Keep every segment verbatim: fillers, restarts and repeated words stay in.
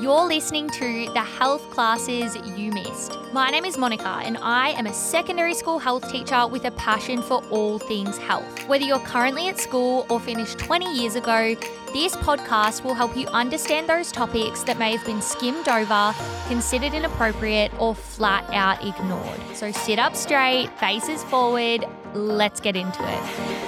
You're listening to the health classes you missed. My name is Monica and I am a secondary school health teacher with a passion for all things health. Whether you're currently at school or finished twenty years ago, this podcast will help you understand those topics that may have been skimmed over, considered inappropriate, or flat out ignored. So sit up straight, faces forward, let's get into it.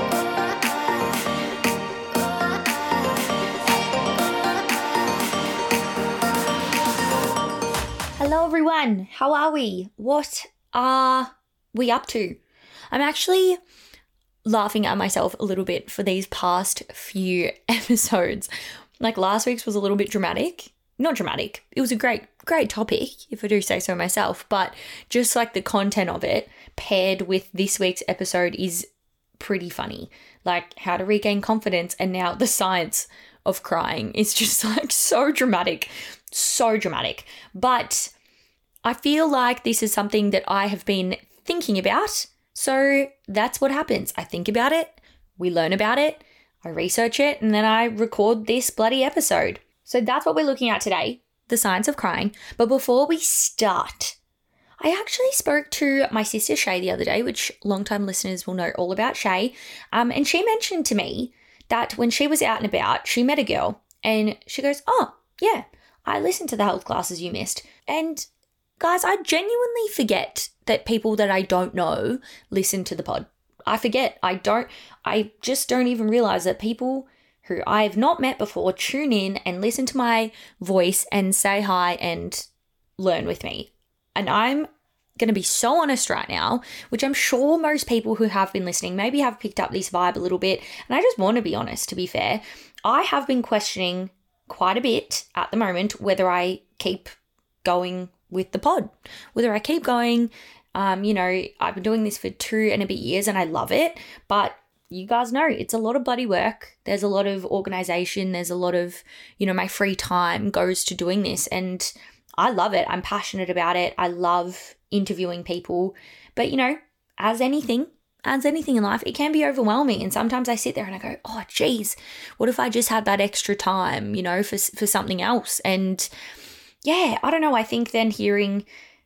Hello everyone, how are we? What are we up to? I'm actually laughing at myself a little bit for these past few episodes. Like last week's was a little bit dramatic. Not dramatic. It was a great, great topic, if I do say so myself. But just like the content of it paired with this week's episode is pretty funny. Like how to regain confidence and now the science of crying. It's just like so dramatic. So dramatic. But I feel like this is something that I have been thinking about. So that's what happens. I think about it, we learn about it, I research it, and then I record this bloody episode. So that's what we're looking at today, the science of crying. But before we start, I actually spoke to my sister Shay the other day, which longtime listeners will know all about Shay. Um, and she mentioned to me that when she was out and about, she met a girl and she goes, oh, yeah, I listened to the health classes you missed. And guys, I genuinely forget that people that I don't know listen to the pod. I forget. I don't, I just don't even realize that people who I have not met before tune in and listen to my voice and say hi and learn with me. And I'm going to be so honest right now, which I'm sure most people who have been listening maybe have picked up this vibe a little bit. And I just want to be honest, to be fair. I have been questioning quite a bit at the moment whether I keep going with the pod, whether I keep going. Um, you know, I've been doing this for two and a bit years and I love it, but you guys know it's a lot of bloody work. There's a lot of organization. There's a lot of, you know, my free time goes to doing this and I love it. I'm passionate about it. I love interviewing people, but you know, as anything, as anything in life, it can be overwhelming. And sometimes I sit there and I go, oh, geez, what if I just had that extra time, you know, for, for something else? And yeah, I don't know. I think then hearing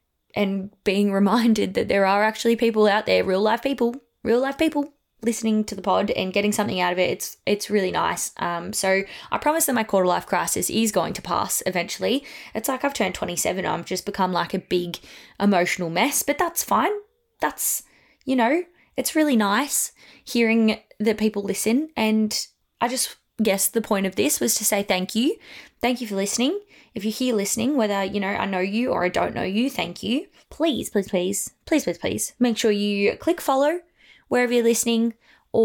and being reminded that there are actually people out there, real life people, real life people listening to the pod and getting something out of it, it's it's really nice. Um, so I promise that my quarter life crisis is going to pass eventually. It's like I've turned twenty-seven. I've just become like a big emotional mess, but that's fine. That's, you know, it's really nice hearing that people listen. And I just guess the point of this was to say thank you. Thank you for listening. If you're here listening, whether, you know, I know you or I don't know you, thank you. Please, please, please, please, please, please make sure you click follow wherever you're listening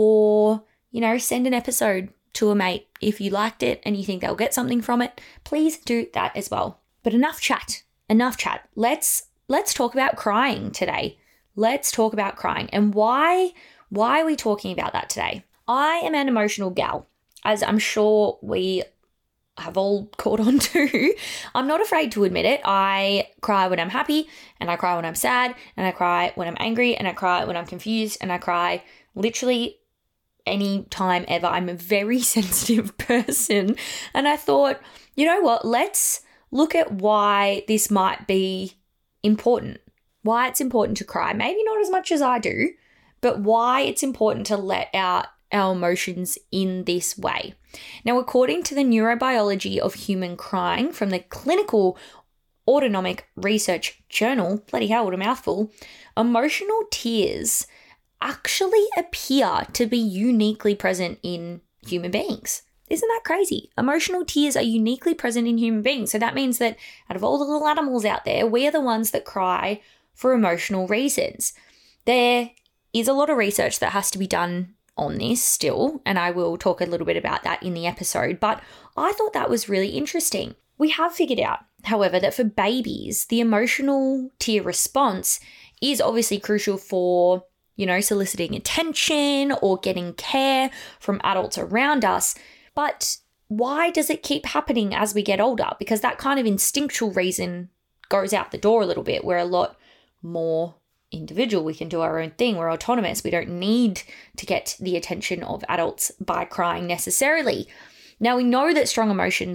or, you know, send an episode to a mate. If you liked it and you think they'll get something from it, please do that as well. But enough chat, enough chat. Let's, let's talk about crying today. Let's talk about crying and why, why are we talking about that today? I am an emotional gal, as I'm sure we have all caught on to. I'm not afraid to admit it. I cry when I'm happy and I cry when I'm sad and I cry when I'm angry and I cry when I'm confused and I cry literally any time ever. I'm a very sensitive person and I thought, you know what, let's look at why this might be important, why it's important to cry. Maybe not as much as I do, but why it's important to let out our emotions in this way. Now, according to the Neurobiology of Human Crying from the Clinical Autonomic Research Journal, bloody hell, what a mouthful, emotional tears actually appear to be uniquely present in human beings. Isn't that crazy? Emotional tears are uniquely present in human beings. So that means that out of all the little animals out there, we are the ones that cry for emotional reasons. There is a lot of research that has to be done on this still, and I will talk a little bit about that in the episode, but I thought that was really interesting. We have figured out, however, that for babies, the emotional tear response is obviously crucial for, you know, soliciting attention or getting care from adults around us, but why does it keep happening as we get older? Because that kind of instinctual reason goes out the door a little bit. We're a lot more individual. We can do our own thing. We're autonomous. We don't need to get the attention of adults by crying necessarily. Now, we know that strong emotions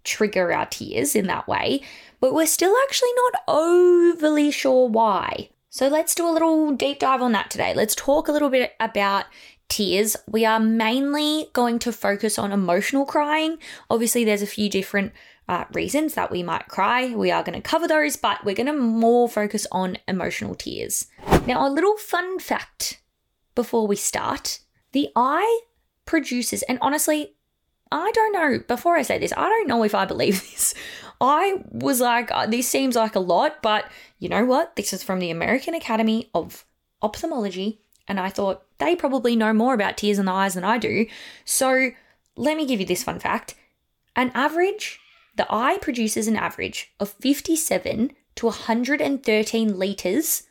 trigger our tears in that way, but we're still actually not overly sure why. So let's do a little deep dive on that today. Let's talk a little bit about tears. We are mainly going to focus on emotional crying. Obviously, there's a few different uh, reasons that we might cry. We are going to cover those, but we're going to more focus on emotional tears. Now, a little fun fact before we start. The eye produces, and honestly, I don't know, before I say this, I don't know if I believe this. I was like, uh, this seems like a lot, but you know what? This is from the American Academy of Ophthalmology, and I thought they probably know more about tears in the eyes than I do. So let me give you this fun fact. An average, the eye produces an average of fifty-seven to one hundred thirteen litres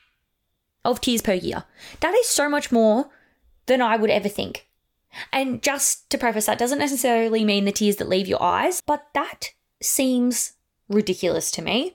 of tears per year. That is so much more than I would ever think. And just to preface, that doesn't necessarily mean the tears that leave your eyes, but that seems ridiculous to me.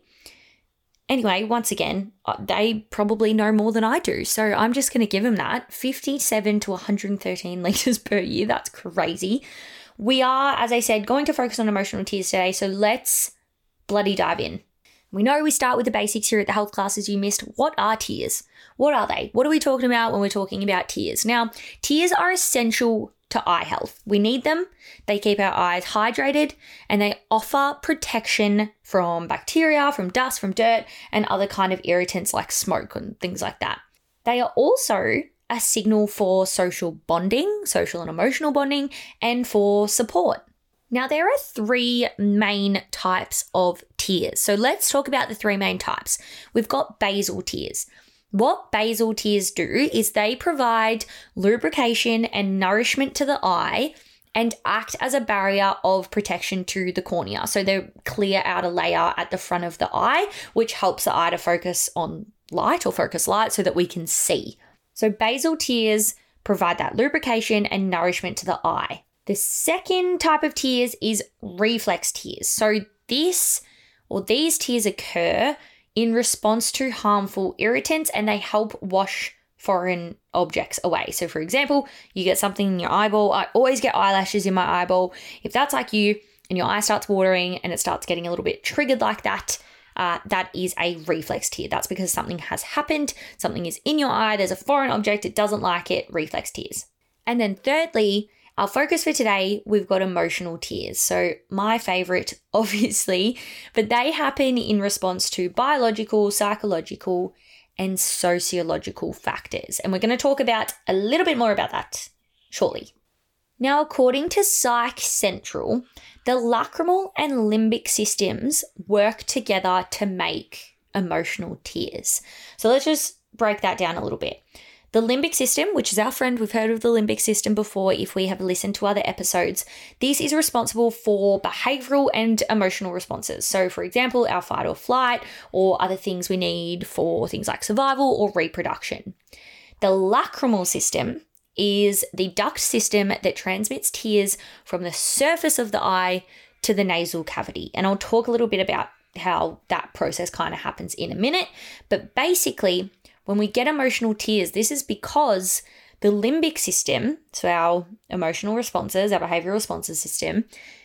Anyway, once again, they probably know more than I do, so I'm just going to give them that. fifty-seven to one hundred thirteen litres per year, that's crazy. We are, as I said, going to focus on emotional tears today, so let's bloody dive in. We know we start with the basics here at the health classes you missed. What are tears? What are they? What are we talking about when we're talking about tears? Now, tears are essential to eye health. We need them. They keep our eyes hydrated and they offer protection from bacteria, from dust, from dirt, and other kind of irritants like smoke and things like that. They are also a signal for social bonding, social and emotional bonding, and for support. Now, there are three main types of tears. So let's talk about the three main types. We've got basal tears. What basal tears do is they provide lubrication and nourishment to the eye and act as a barrier of protection to the cornea. So they clear out a layer at the front of the eye, which helps the eye to focus on light or focus light so that we can see. So basal tears provide that lubrication and nourishment to the eye. The second type of tears is reflex tears. So this or these tears occur in response to harmful irritants and they help wash foreign objects away. So for example, you get something in your eyeball. I always get eyelashes in my eyeball. If that's like you and your eye starts watering and it starts getting a little bit triggered like that, uh, that is a reflex tear. That's because something has happened. Something is in your eye. There's a foreign object. It doesn't like it. Reflex tears. And then thirdly, our focus for today, we've got emotional tears. So my favorite, obviously, but they happen in response to biological, psychological, and sociological factors. And we're going to talk about a little bit more about that shortly. Now, according to Psych Central, the lacrimal and limbic systems work together to make emotional tears. So let's just break that down a little bit. The limbic system, which is our friend, we've heard of the limbic system before if we have listened to other episodes. This is responsible for behavioral and emotional responses. So, for example, our fight or flight or other things we need for things like survival or reproduction. The lacrimal system is the duct system that transmits tears from the surface of the eye to the nasal cavity. And I'll talk a little bit about how that process kind of happens in a minute. But basically, when we get emotional tears, this is because the limbic system, so our emotional responses, our behavioral responses system,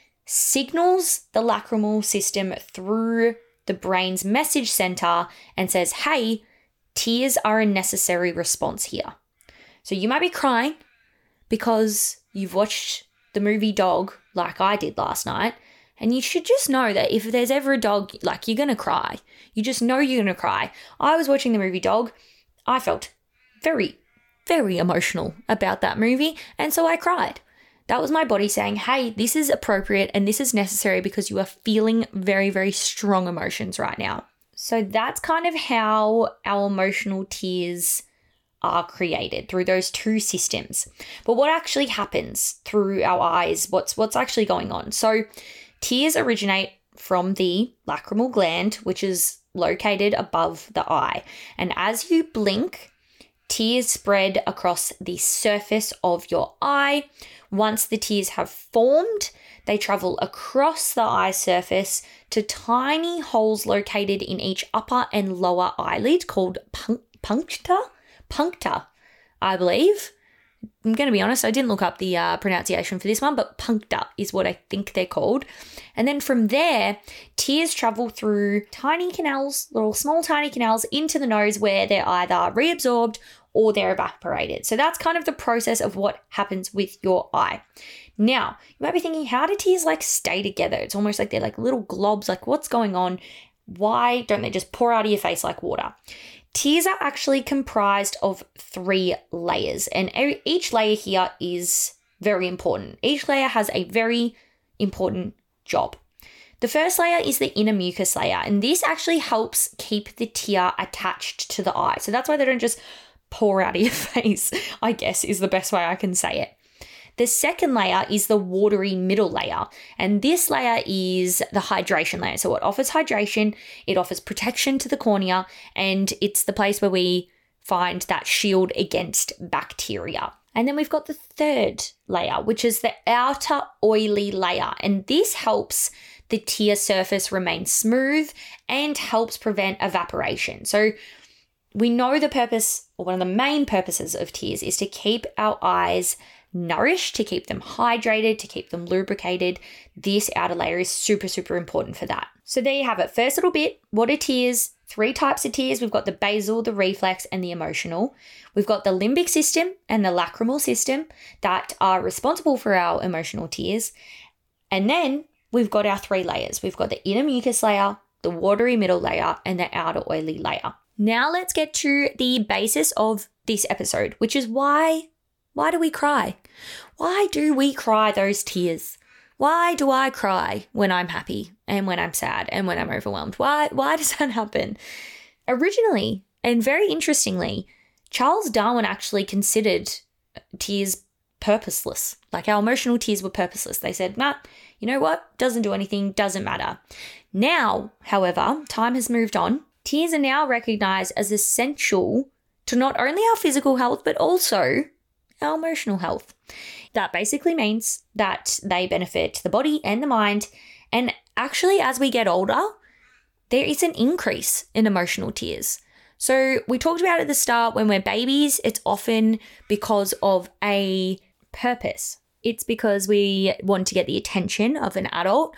signals the lacrimal system through the brain's message center and says, hey, tears are a necessary response here. So you might be crying because you've watched the movie Dog like I did last night, and you should just know that if there's ever a dog, like, you're going to cry. You just know you're going to cry. I was watching the movie Dog. I felt very, very emotional about that movie, and so I cried. That was my body saying, hey, this is appropriate and this is necessary because you are feeling very, very strong emotions right now. So that's kind of how our emotional tears are created, through those two systems. But what actually happens through our eyes? What's what's actually going on? So tears originate from the lacrimal gland, which is located above the eye. And as you blink, tears spread across the surface of your eye. Once the tears have formed, they travel across the eye surface to tiny holes located in each upper and lower eyelid called punc- puncta, puncta, I believe. I'm going to be honest, I didn't look up the uh, pronunciation for this one, but puncta is what I think they're called. And then from there, tears travel through tiny canals, little small tiny canals into the nose where they're either reabsorbed or they're evaporated. So that's kind of the process of what happens with your eye. Now, you might be thinking, how do tears like stay together? It's almost like they're like little globs, like what's going on? Why don't they just pour out of your face like water? Tears are actually comprised of three layers, and each layer here is very important. Each layer has a very important job. The first layer is the inner mucus layer, and this actually helps keep the tear attached to the eye. So that's why they don't just pour out of your face, I guess is the best way I can say it. The second layer is the watery middle layer, and this layer is the hydration layer. So it offers hydration, it offers protection to the cornea, and it's the place where we find that shield against bacteria. And then we've got the third layer, which is the outer oily layer, and this helps the tear surface remain smooth and helps prevent evaporation. So we know the purpose, or one of the main purposes of tears, is to keep our eyes nourished, to keep them hydrated, to keep them lubricated. This outer layer is super, super important for that. So there you have it. First little bit, what are tears? Three types of tears. We've got the basal, the reflex, and the emotional. We've got the limbic system and the lacrimal system that are responsible for our emotional tears. And then we've got our three layers. We've got the inner mucus layer, the watery middle layer, and the outer oily layer. Now let's get to the basis of this episode, which is why Why do we cry? Why do we cry those tears? Why do I cry when I'm happy and when I'm sad and when I'm overwhelmed? Why, why does that happen? Originally, and very interestingly, Charles Darwin actually considered tears purposeless. Like our emotional tears were purposeless. They said, nah, you know what? Doesn't do anything, doesn't matter. Now, however, time has moved on. Tears are now recognized as essential to not only our physical health, but also our emotional health. That basically means that they benefit the body and the mind. And actually, as we get older, there is an increase in emotional tears. So we talked about at the start, when we're babies, it's often because of a purpose. It's because we want to get the attention of an adult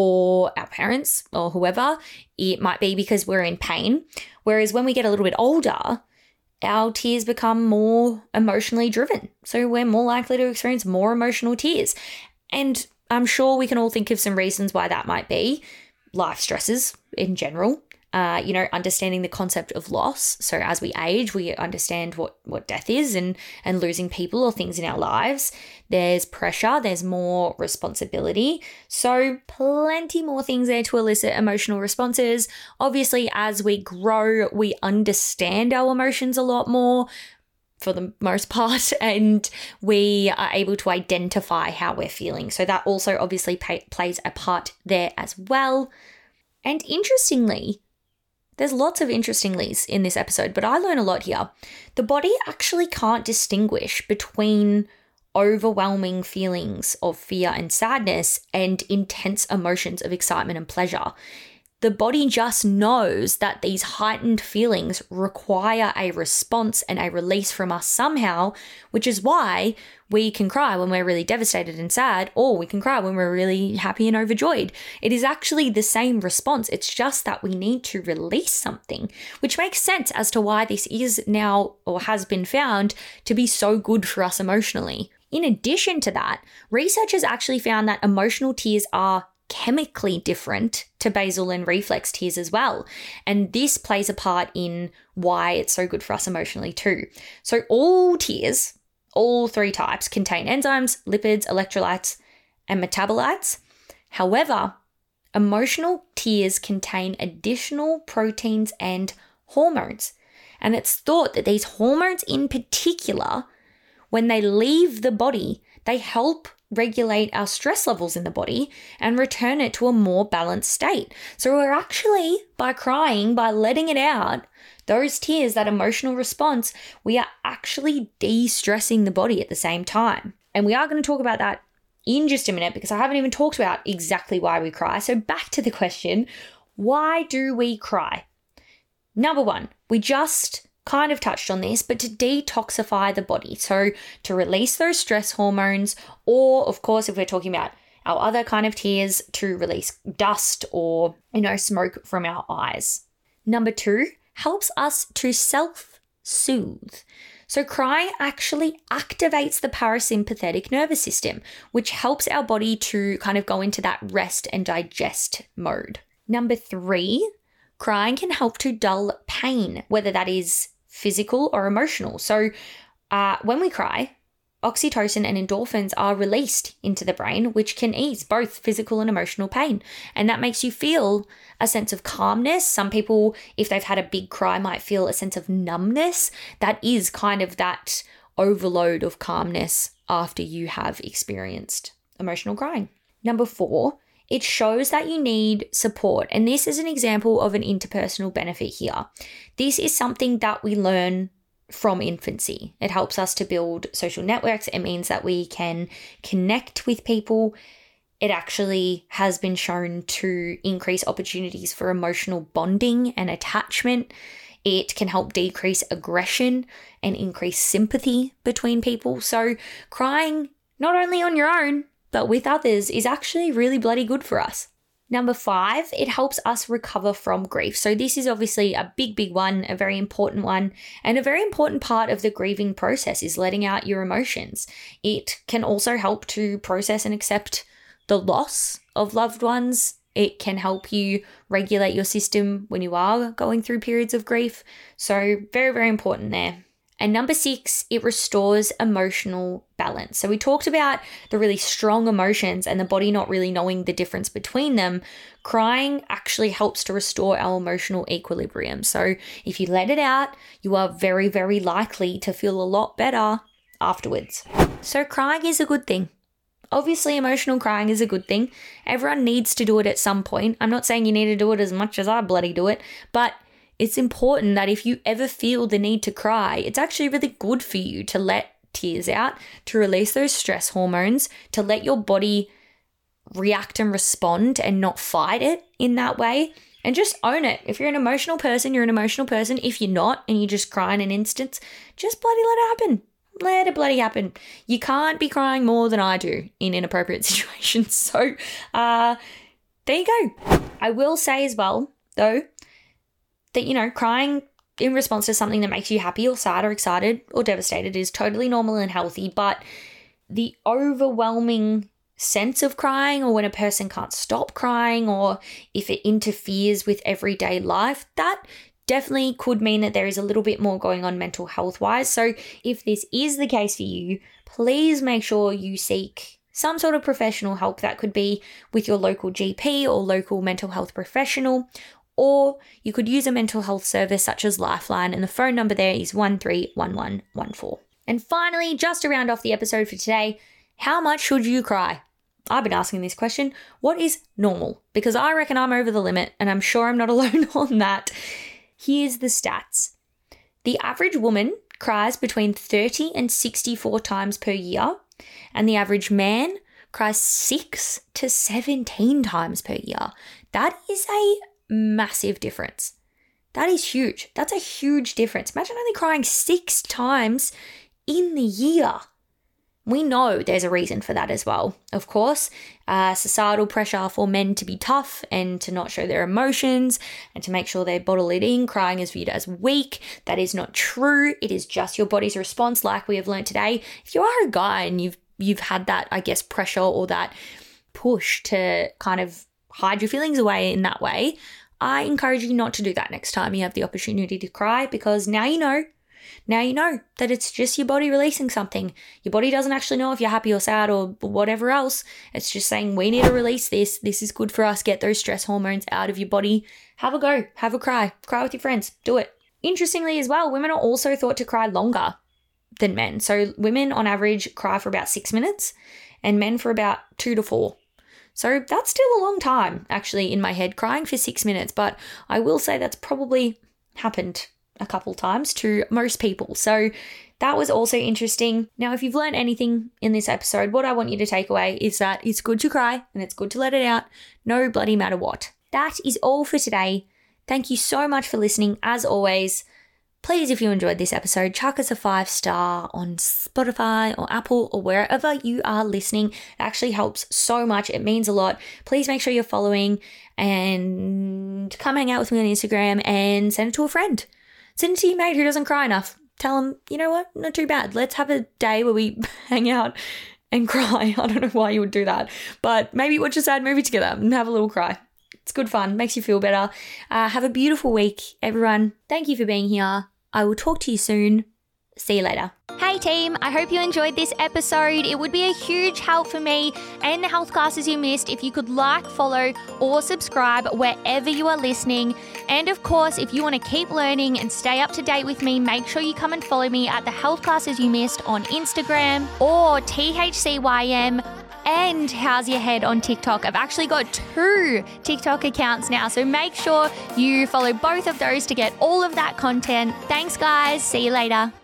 or our parents or whoever. It might be because we're in pain. Whereas when we get a little bit older, our tears become more emotionally driven. So we're more likely to experience more emotional tears. And I'm sure we can all think of some reasons why that might be. Life stresses in general, uh, you know, understanding the concept of loss. So as we age, we understand what, what death is and, and losing people or things in our lives. There's pressure, there's more responsibility. So plenty more things there to elicit emotional responses. Obviously, as we grow, we understand our emotions a lot more for the most part, and we are able to identify how we're feeling. So that also obviously pay, plays a part there as well. And interestingly, there's lots of interestinglies in this episode, but I learn a lot here. The body actually can't distinguish between overwhelming feelings of fear and sadness and intense emotions of excitement and pleasure. The body just knows that these heightened feelings require a response and a release from us somehow, which is why we can cry when we're really devastated and sad, or we can cry when we're really happy and overjoyed. It is actually the same response. It's just that we need to release something, which makes sense as to why this is now or has been found to be so good for us emotionally. In addition to that, researchers actually found that emotional tears are chemically different to basal and reflex tears as well. And this plays a part in why it's so good for us emotionally too. So all tears, all three types, contain enzymes, lipids, electrolytes, and metabolites. However, emotional tears contain additional proteins and hormones. And it's thought that these hormones in particular, when they leave the body, they help regulate our stress levels in the body and return it to a more balanced state. So we're actually, by crying, by letting it out, those tears, that emotional response, we are actually de-stressing the body at the same time. And we are going to talk about that in just a minute because I haven't even talked about exactly why we cry. So back to the question, why do we cry? Number one, we just kind of touched on this, but to detoxify the body. So to release those stress hormones, or of course, if we're talking about our other kind of tears, to release dust or, you know, smoke from our eyes. Number two, helps us to self-soothe. So crying actually activates the parasympathetic nervous system, which helps our body to kind of go into that rest and digest mode. Number three, crying can help to dull pain, whether that is physical or emotional. So uh, when we cry, oxytocin and endorphins are released into the brain, which can ease both physical and emotional pain. And that makes you feel a sense of calmness. Some people, if they've had a big cry, might feel a sense of numbness. That is kind of that overload of calmness after you have experienced emotional crying. Number four, it shows that you need support. And this is an example of an interpersonal benefit here. This is something that we learn from infancy. It helps us to build social networks. It means that we can connect with people. It actually has been shown to increase opportunities for emotional bonding and attachment. It can help decrease aggression and increase sympathy between people. So crying, not only on your own, but with others, is actually really bloody good for us. Number five, it helps us recover from grief. So this is obviously a big, big one, a very important one, and a very important part of the grieving process is letting out your emotions. It can also help to process and accept the loss of loved ones. It can help you regulate your system when you are going through periods of grief. So very, very important there. And number six, it restores emotional balance. So we talked about the really strong emotions and the body not really knowing the difference between them. Crying actually helps to restore our emotional equilibrium. So if you let it out, you are very, very likely to feel a lot better afterwards. So crying is a good thing. Obviously, emotional crying is a good thing. Everyone needs to do it at some point. I'm not saying you need to do it as much as I bloody do it, but it's important that if you ever feel the need to cry, it's actually really good for you to let tears out, to release those stress hormones, to let your body react and respond and not fight it in that way, and just own it. If you're an emotional person, you're an emotional person. If you're not and you just cry in an instance, just bloody let it happen. Let it bloody happen. You can't be crying more than I do in inappropriate situations. So uh, there you go. I will say as well, though, that, you know, crying in response to something that makes you happy or sad or excited or devastated is totally normal and healthy, but the overwhelming sense of crying, or when a person can't stop crying, or if it interferes with everyday life, that definitely could mean that there is a little bit more going on mental health wise. So if this is the case for you, please make sure you seek some sort of professional help. That could be with your local G P or local mental health professional, or you could use a mental health service such as Lifeline, and the phone number there is one three one one one four. And finally, just to round off the episode for today, how much should you cry? I've been asking this question. What is normal? Because I reckon I'm over the limit, and I'm sure I'm not alone on that. Here's the stats. The average woman cries between thirty and sixty-four times per year, and the average man cries six to seventeen times per year. That is a massive difference. That is huge. That's a huge difference. Imagine only crying six times in the year. We know there's a reason for that as well. Of course, uh, societal pressure for men to be tough and to not show their emotions and to make sure they bottle it in. Crying is viewed as weak. That is not true. It is just your body's response, like we have learned today. If you are a guy and you've you've had that, I guess, pressure or that push to kind of hide your feelings away in that way, I encourage you not to do that next time you have the opportunity to cry, because now you know. Now you know that it's just your body releasing something. Your body doesn't actually know if you're happy or sad or whatever else. It's just saying, we need to release this. This is good for us. Get those stress hormones out of your body. Have a go. Have a cry. Cry with your friends. Do it. Interestingly as well, women are also thought to cry longer than men. So women on average cry for about six minutes and men for about two to four. So that's still a long time, actually, in my head, crying for six minutes. But I will say that's probably happened a couple times to most people. So that was also interesting. Now, if you've learned anything in this episode, what I want you to take away is that it's good to cry and it's good to let it out, no bloody matter what. That is all for today. Thank you so much for listening. As always, Please, if you enjoyed this episode, chuck us a five star on Spotify or Apple or wherever you are listening. It actually helps so much. It means a lot. Please make sure you're following and come hang out with me on Instagram and send it to a friend. Send it to your mate who doesn't cry enough. Tell them, you know what, not too bad. Let's have a day where we hang out and cry. I don't know why you would do that, but maybe watch a sad movie together and have a little cry. It's good fun. Makes you feel better. Uh, have a beautiful week, everyone. Thank you for being here. I will talk to you soon. See you later. Hey team, I hope you enjoyed this episode. It would be a huge help for me and the health classes you missed if you could like, follow, or subscribe wherever you are listening. And of course, if you want to keep learning and stay up to date with me, make sure you come and follow me at the health classes you missed on Instagram or T H C Y M and How's Your Head on TikTok. I've actually got two TikTok accounts now, so make sure you follow both of those to get all of that content. Thanks guys, see you later.